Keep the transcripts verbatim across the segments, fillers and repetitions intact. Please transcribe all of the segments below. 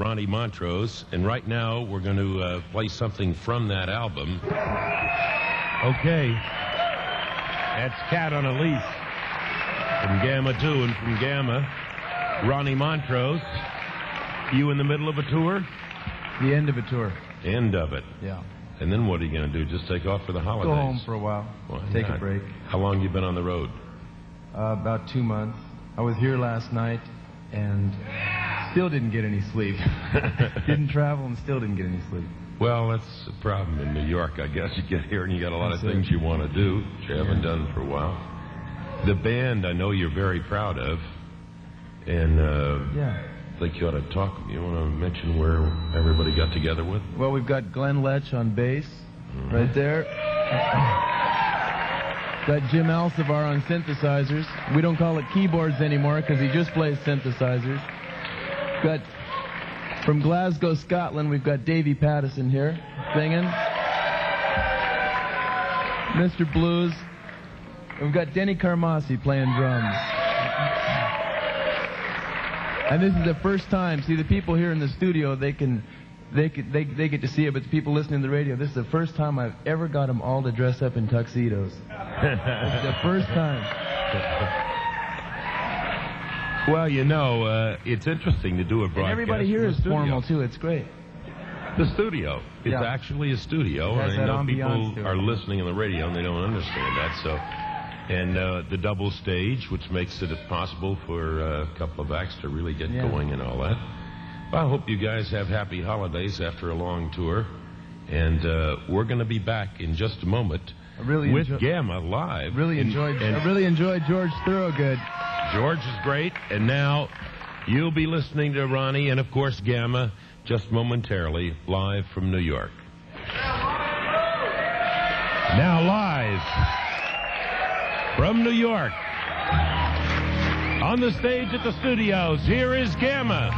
Ronnie Montrose, and right now we're going to uh, play something from that album. Okay. That's Cat on a Leash from Gamma two, and from Gamma, Ronnie Montrose. You in the middle of a tour? The end of a tour. End of it. Yeah. And then what are you going to do? Just take off for the holidays? Go home for a while. Why Take not? a break. How long have you been on the road? Uh, about two months. I was here last night and still didn't get any sleep. Didn't travel and still didn't get any sleep. Well, that's the problem in New York, I guess. You get here and you got a lot That's of things it. you want to do, which you haven't Yeah. done for a while. The band, I know you're very proud of, and uh, Yeah. I think you ought to talk. You want to mention where everybody got together with? Well, we've got Glenn Lech on bass, Mm-hmm. right there. Got Jim Alcivar on synthesizers. We don't call it keyboards anymore because he just plays synthesizers. Got from Glasgow, Scotland, we've got Davey Pattison here singing. Mister Blues. We've got Denny Carmassi playing drums. And this is the first time. See, the people here in the studio, they can, they can, they they get to see it, but the people listening to the radio, this is the first time I've ever got them all to dress up in tuxedos. It's the first time. Well, you know, uh, it's interesting to do a broadcast. And everybody here from is the studio. formal too. It's great. The studio. It's Yeah. actually a studio, It has and I that know ambiance people to it. are listening on the radio and they don't understand that. So, and uh, the double stage, which makes it possible for uh, a couple of acts to really get Yeah. going and all that. Well, I hope you guys have happy holidays after a long tour, and uh, we're going to be back in just a moment I really with enjoy- Gamma live. Really And- enjoyed. and I really enjoyed George Thorogood. George is great, and now you'll be listening to Ronnie and, of course, Gamma just momentarily live from New York. Now live from New York on the stage at the studios, here is Gamma.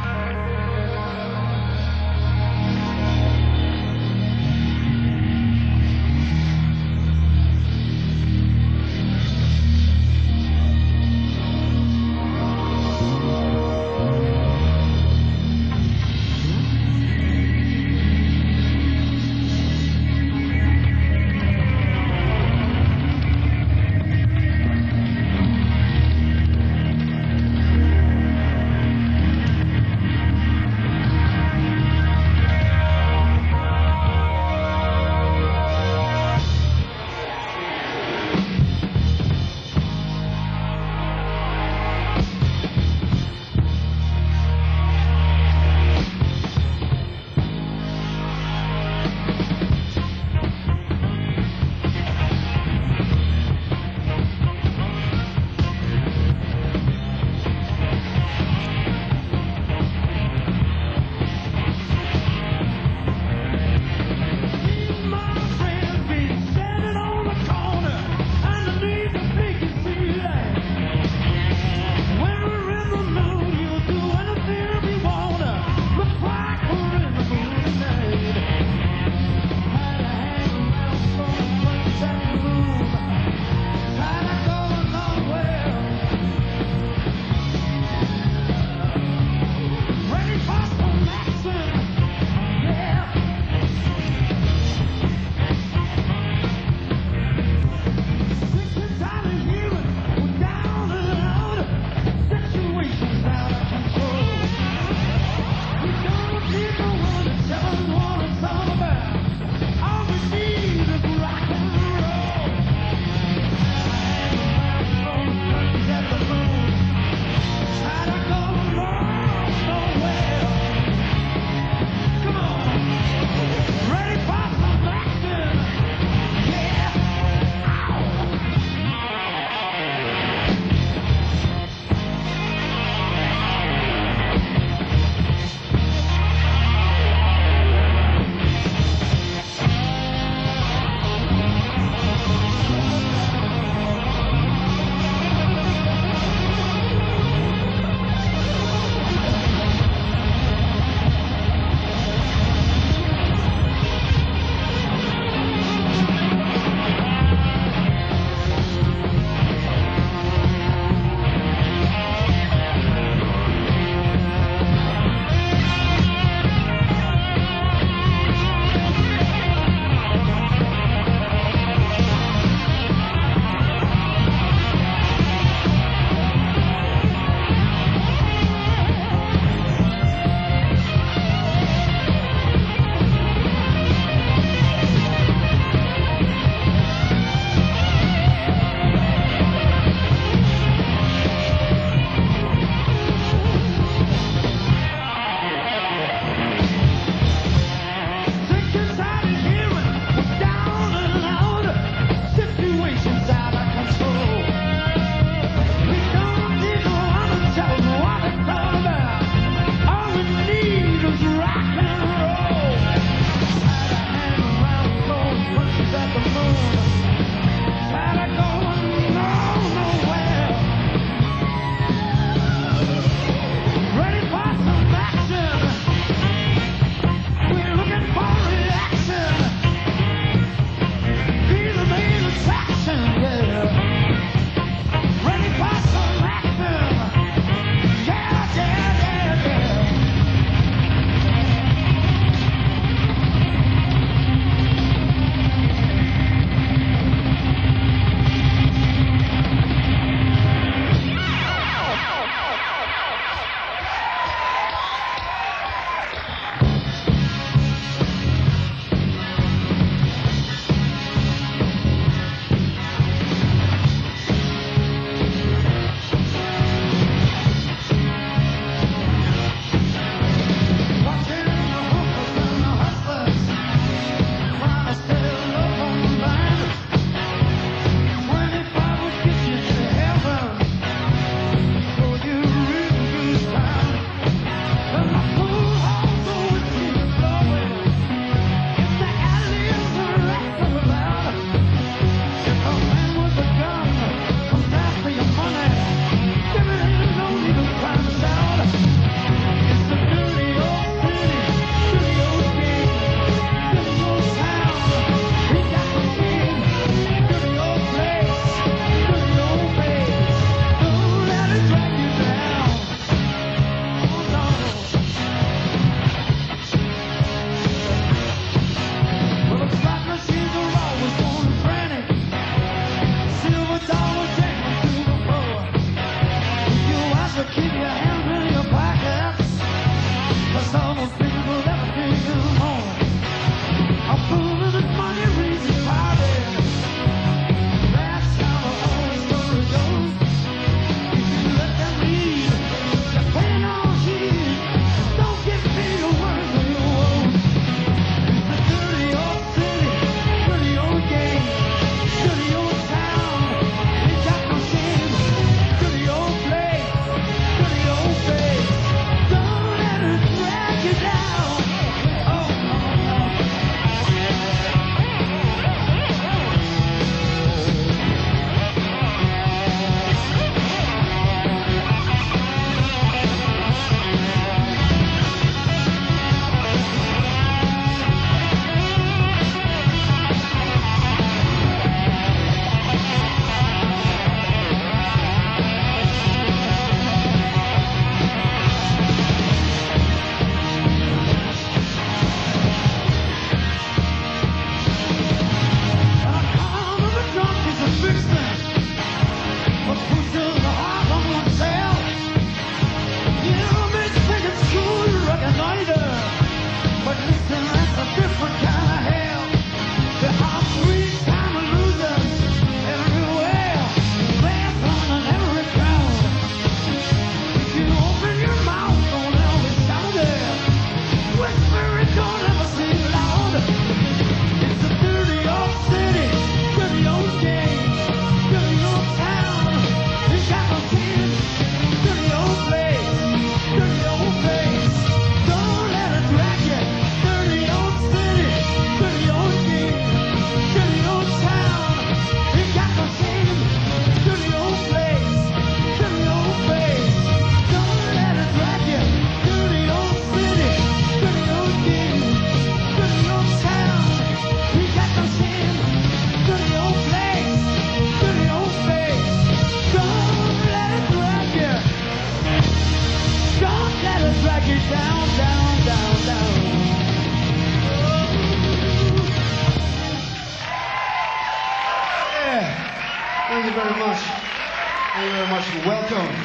Thank you very much. Thank you very much and welcome.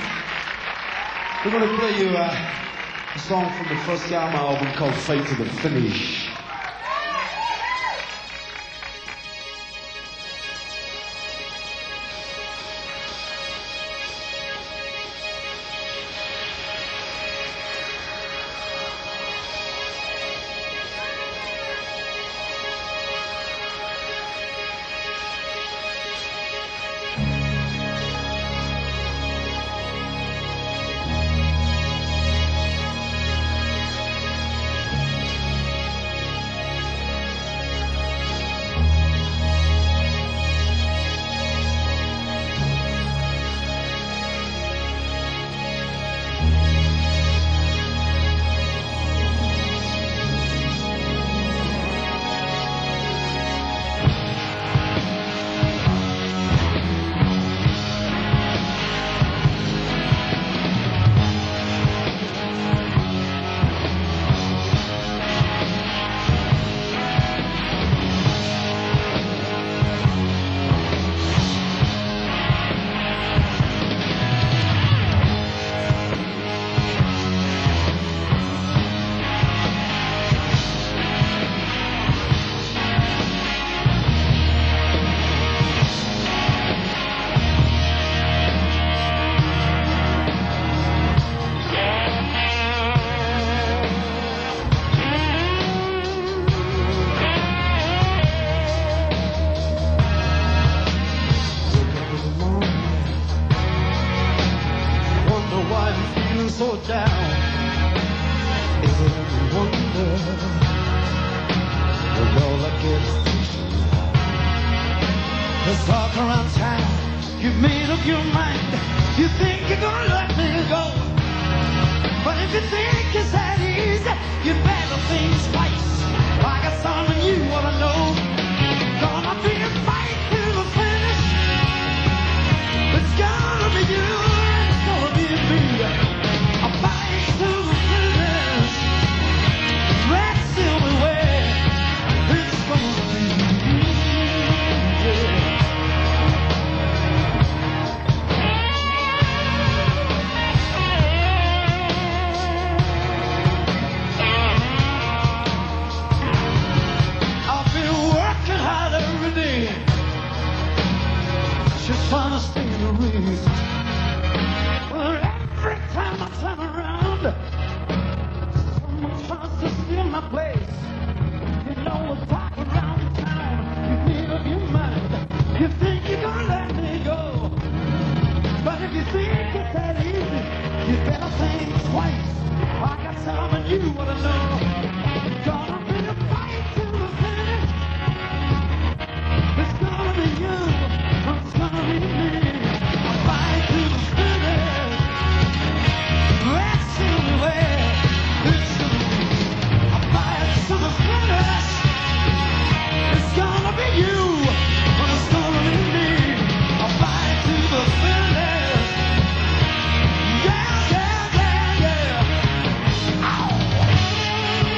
We're going to play you uh, a song from the first Yama album called Fight to the Finish. Let's talk around town. You've made up your mind. You think you're gonna let me go. But if you think it's that easy, you better think twice. I got something you wanna know. Gonna be a fight to the finish. It's gonna be you, it's gonna be me. A fight to the finish. Red silverware. It's gonna be you. I've been working hard every day, just trying to stay in the race. But every time I turn around, someone tries to steal my place. You know what's talk around town. You made up your mind. You think you're gonna let me go. But if you think it's that easy, you better think twice. I got something you wanna know. Gonna be a fight to the finish. It's gonna be you, it's gonna be me. A fight to the finish. Red silverware. It's gonna be a fight to the finish. It's gonna be you, but it's gonna be me. A fight to the finish. Yeah, yeah, yeah, yeah. Ow.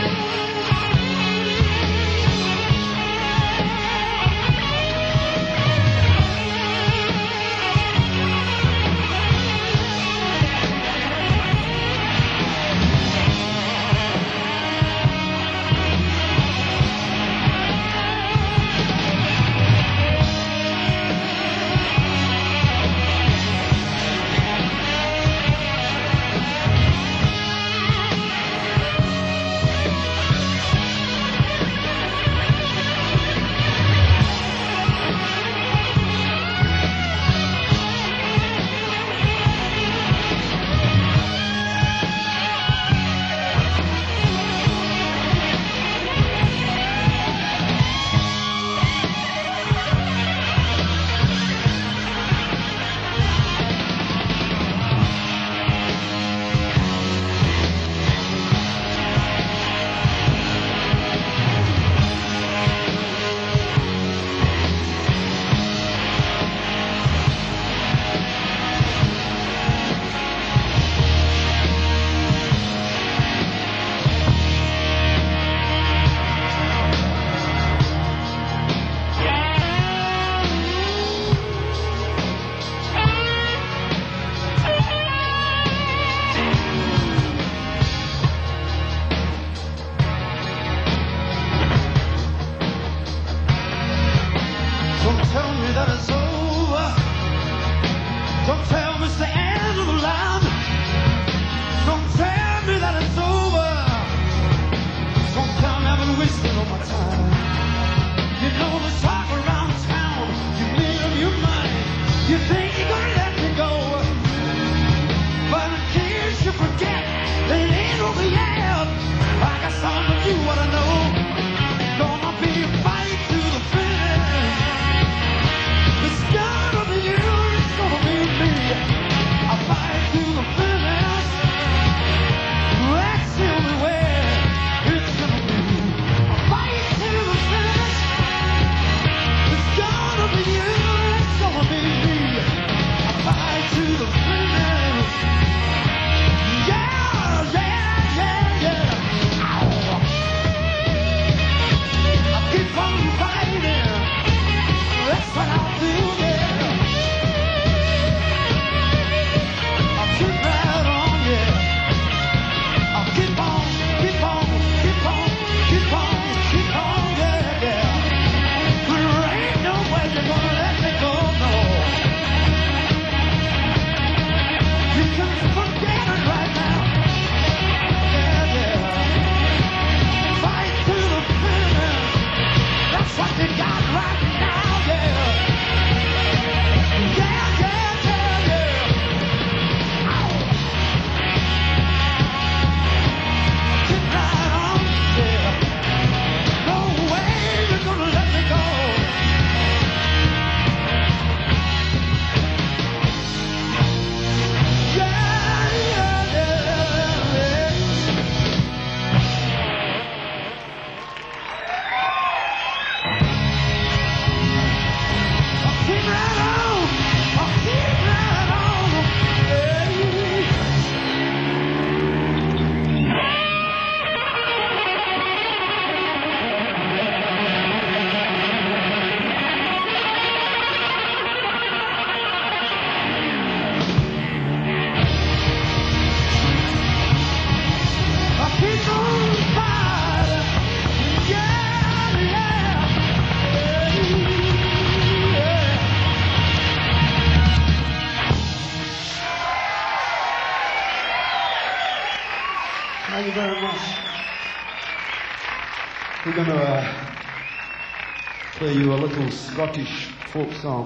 We're going to uh, play you a little Scottish folk song.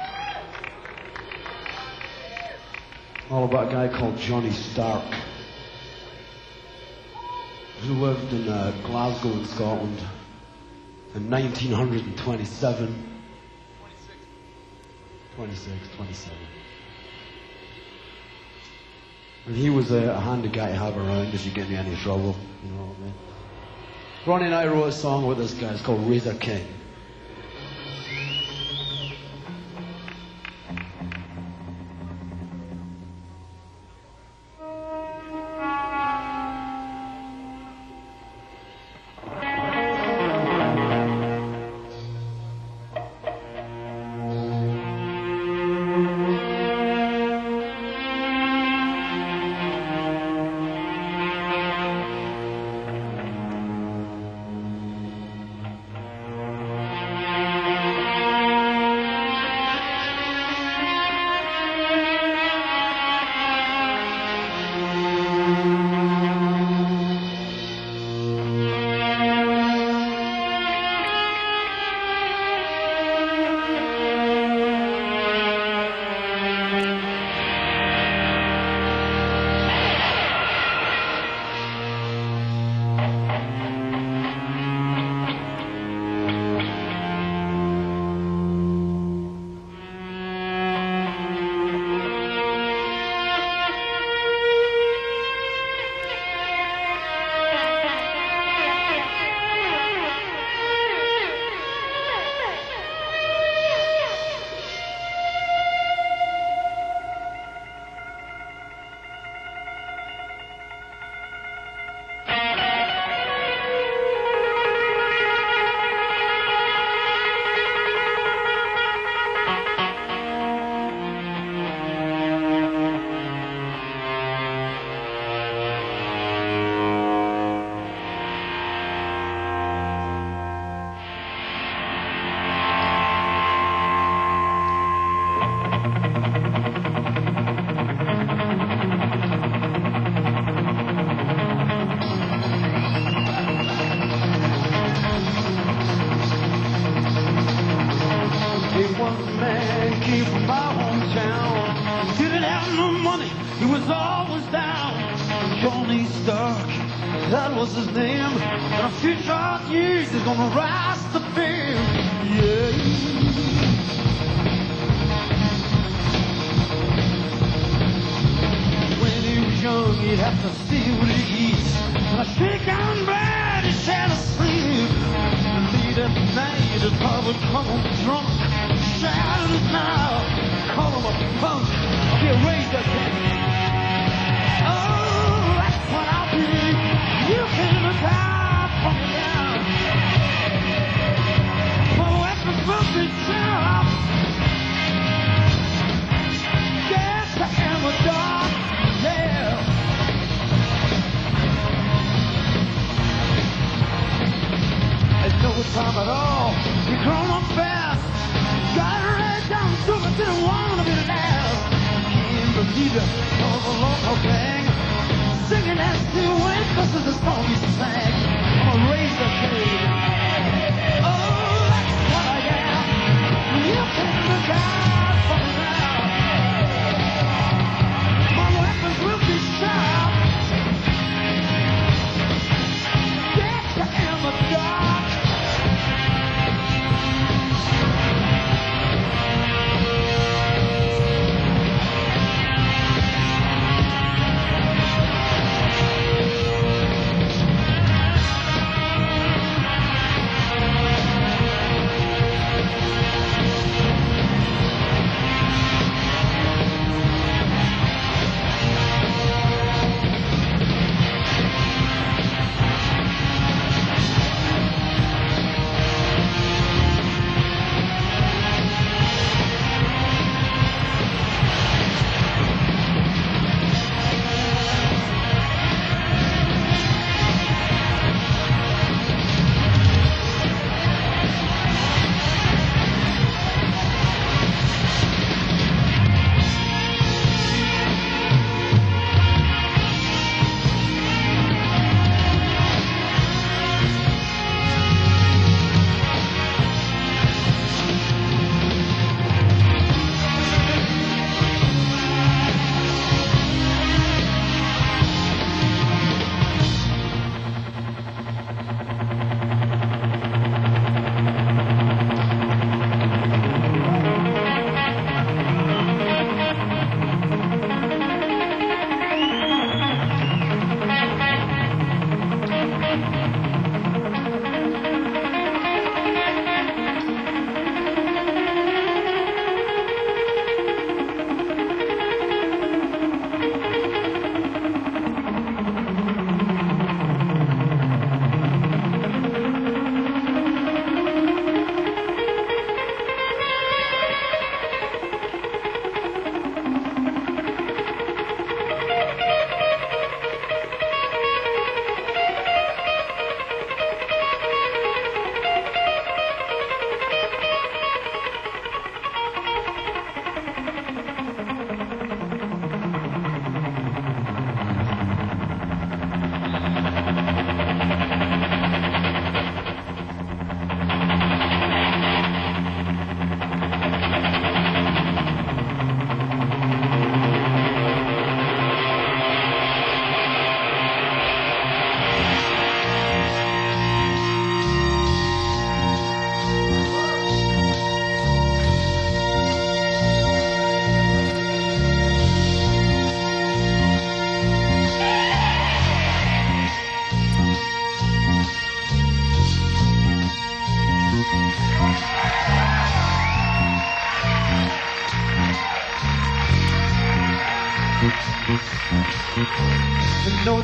All about a guy called Johnny Stark, who lived in uh, Glasgow in Scotland in nineteen twenty-seven. twenty-six, twenty-seven. And he was a, a handy guy to have around if you get in any trouble, you know what I mean? Ronnie and I wrote a song with this guy, it's called Razor King.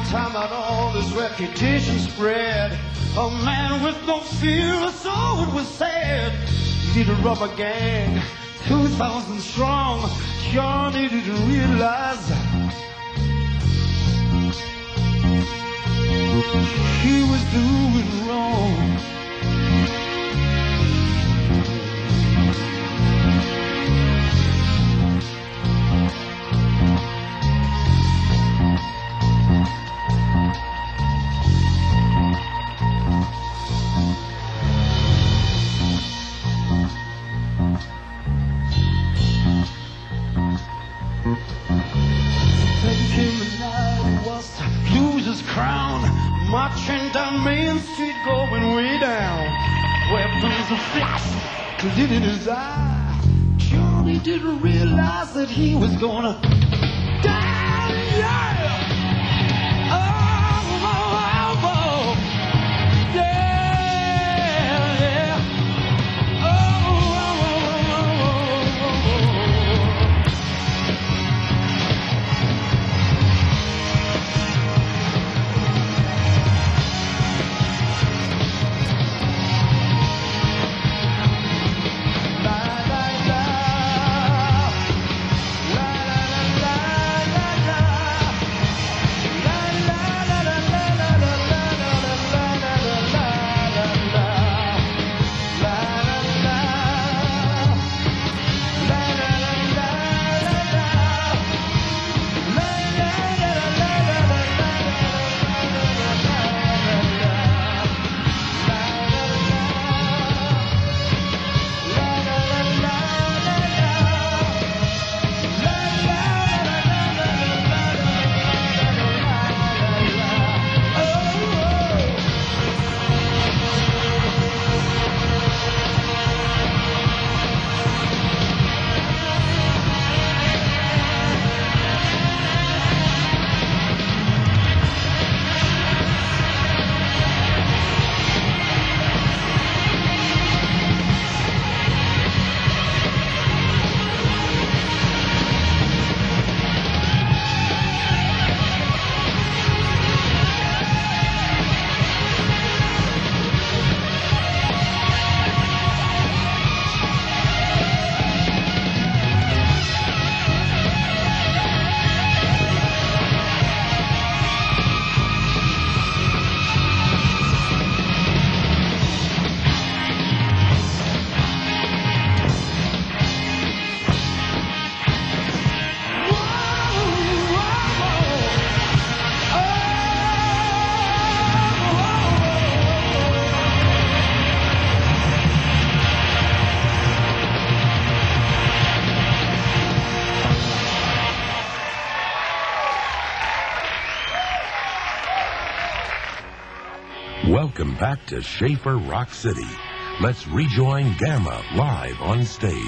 time that all this reputation spread, a man with no fear, so it was said. Need a rubber gang, two thousand strong. Johnny didn't realize he was doing wrong. Marching down Main Street, going way down. Weapons of flash, lit in his eye. Johnny didn't realize that he was gonna die. Yeah! Oh, oh, oh, oh. Yeah, yeah. Oh, oh, oh, oh, oh, oh. Welcome back to Schaefer Rock City. Let's rejoin Gamma live on stage.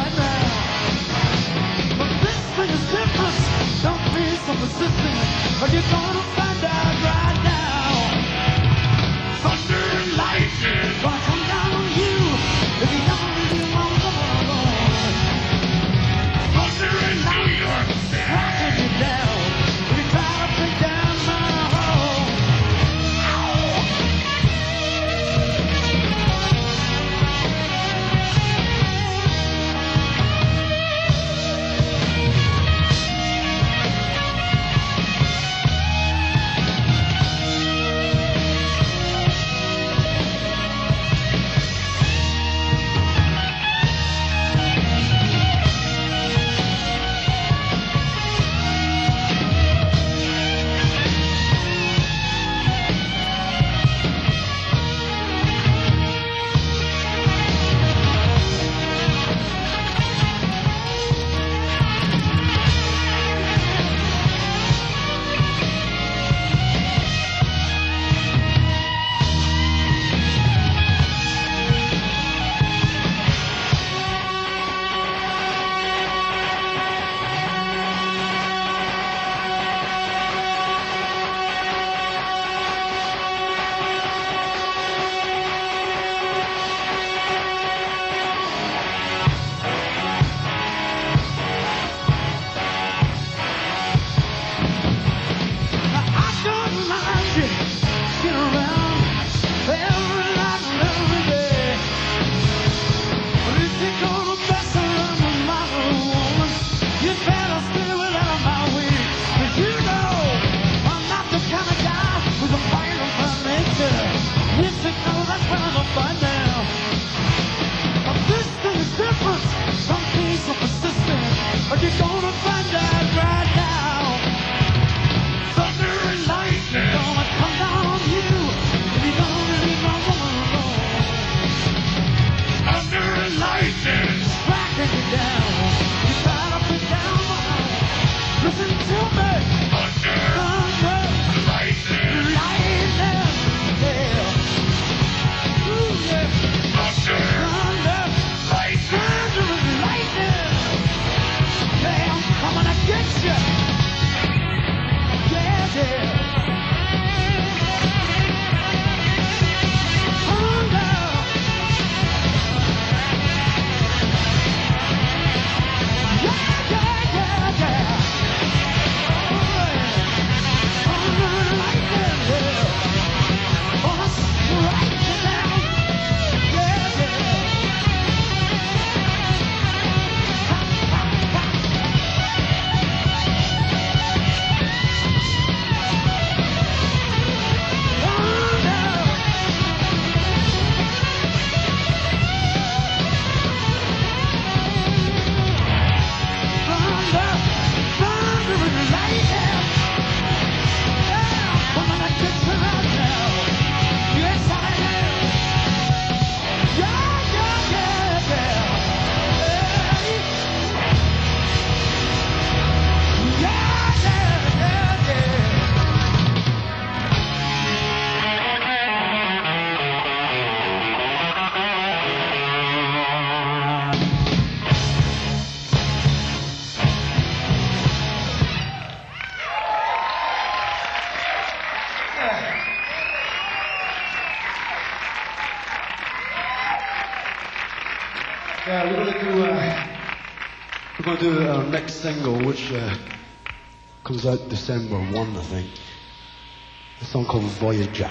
Persistent, but Yeah, we're gonna do. Uh, we're gonna do our next single, which uh, comes out December first, I think. A song called Voyager.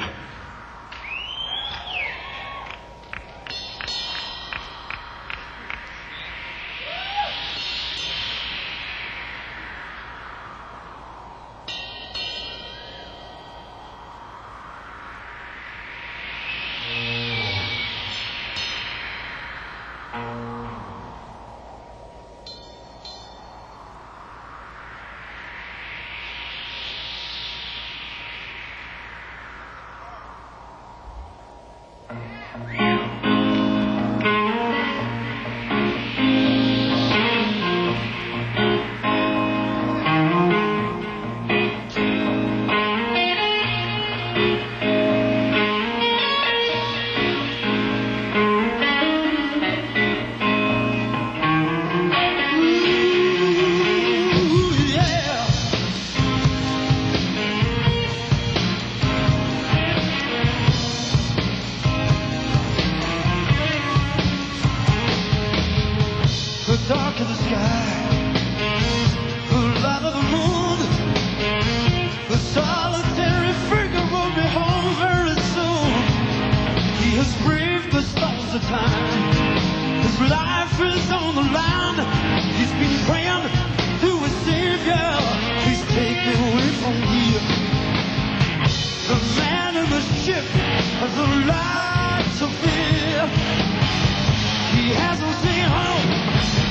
Dark in the sky, the light of the moon, the solitary figure will be home very soon. He has braved the storms of time, his life is on the line. He's been praying to his Savior, please take me away from here. The man in the ship has a lot to fear. He hasn't seen home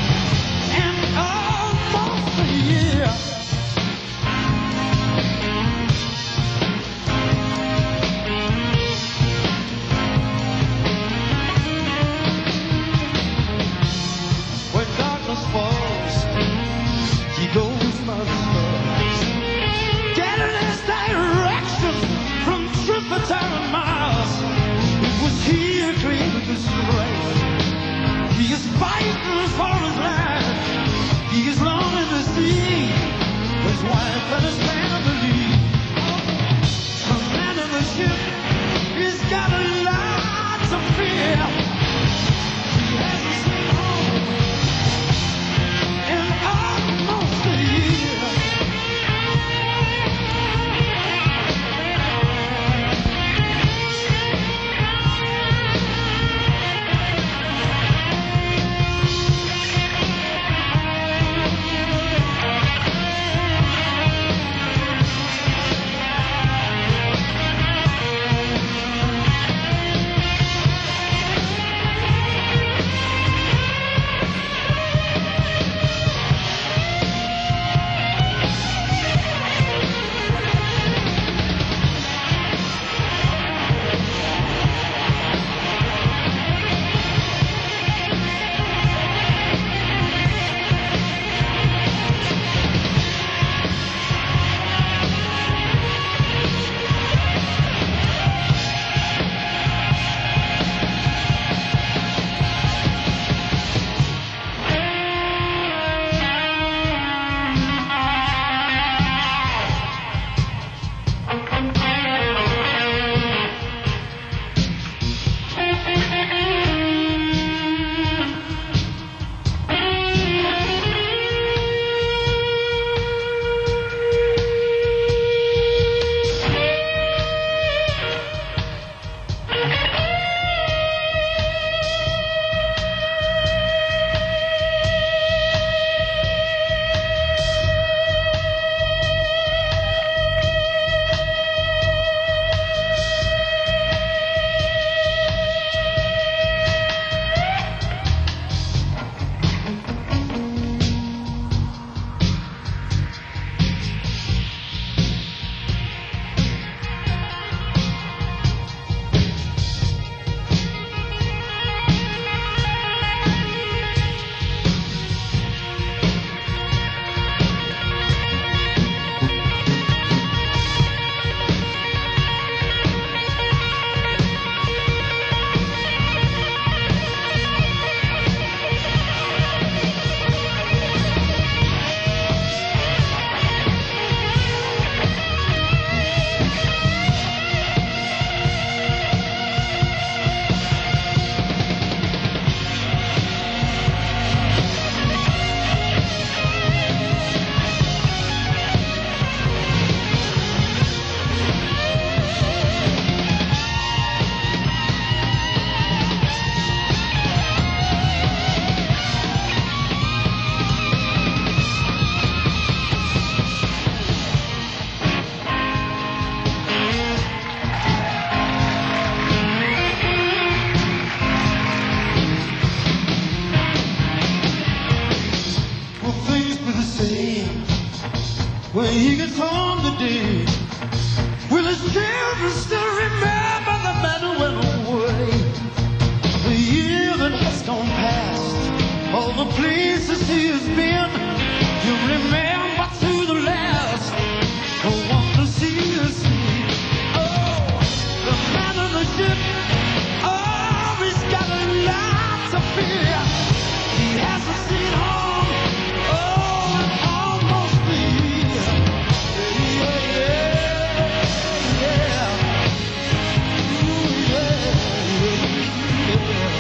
almost a year. When darkness falls, he goes by the stars, getting his direction from Jupiter and Mars. It was he who created this race. He is fighting for his life. He is longing to see his wife and his family. The man in the ship, he's got a lot to fear. He hasn't seen home in almost a year. the places he has been. You remember to the last. No one to see you see. Oh, the man on the ship. Oh, he's got a lot to fear. He hasn't seen home. Oh, in almost a year. Yeah, yeah, yeah. Ooh, yeah, yeah.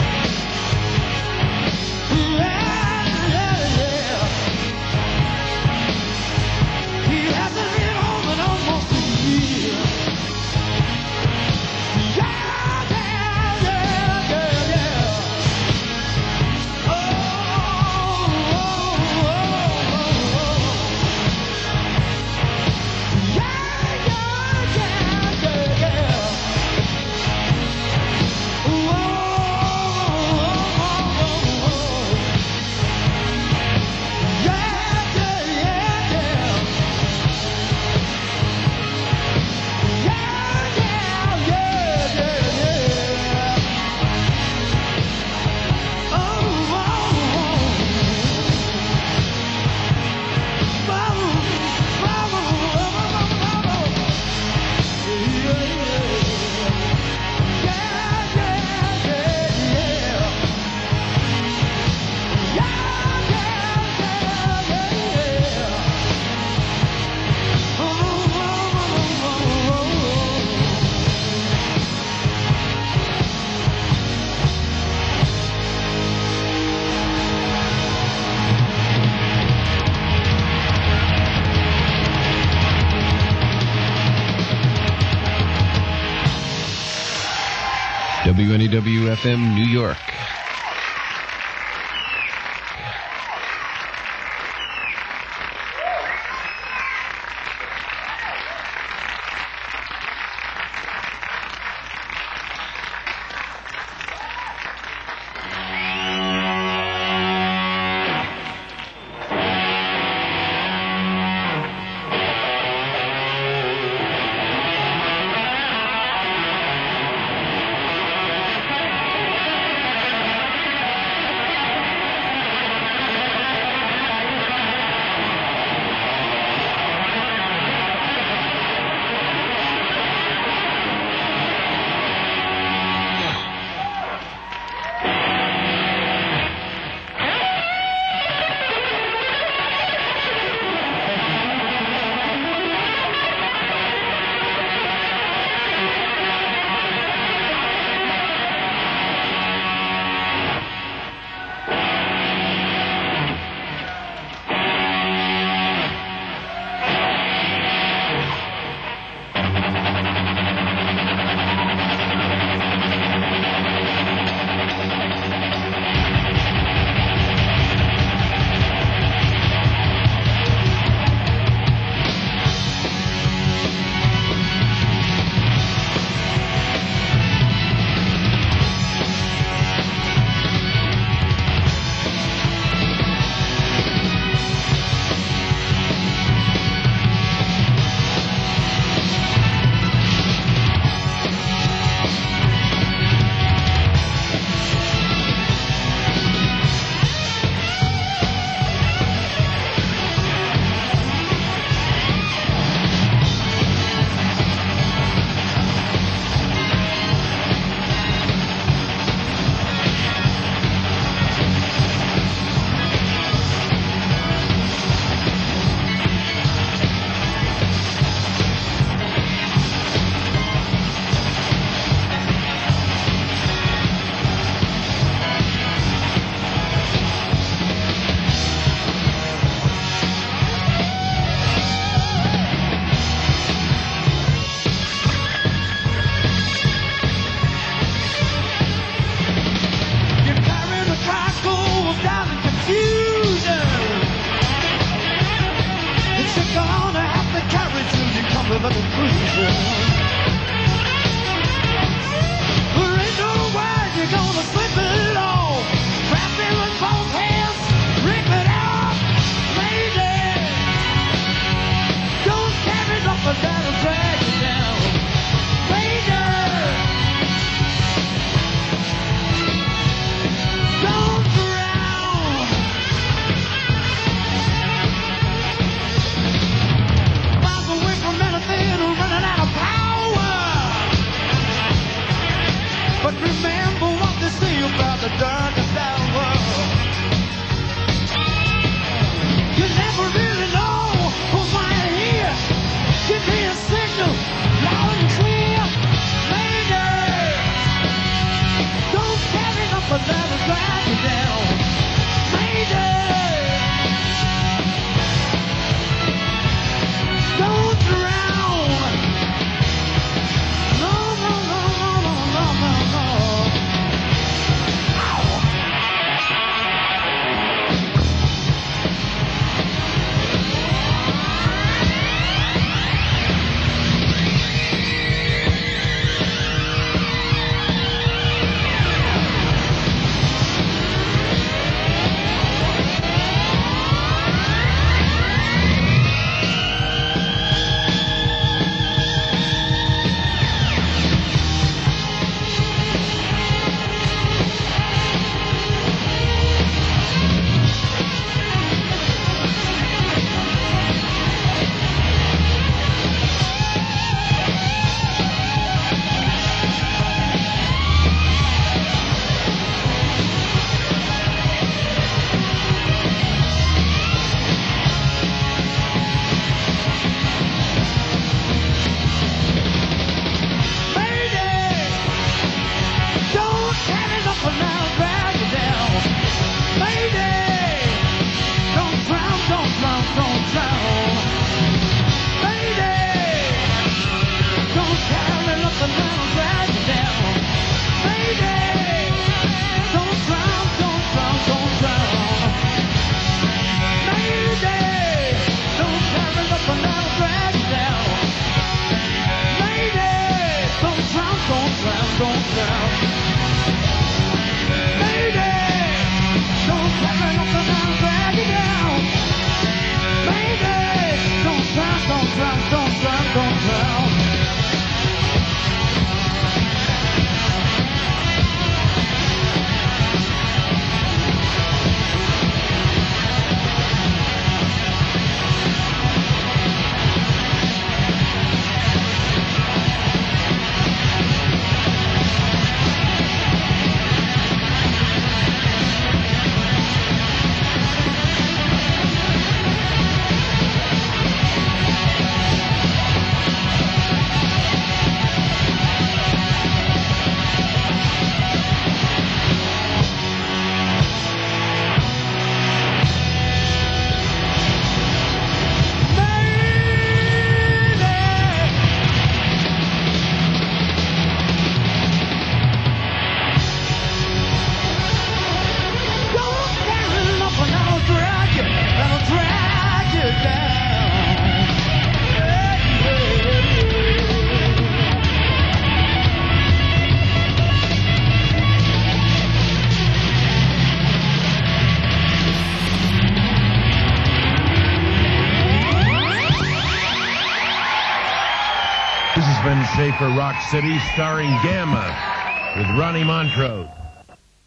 W N E W F M New York. Policeman Safer Rock City, starring Gamma with Ronnie Montrose.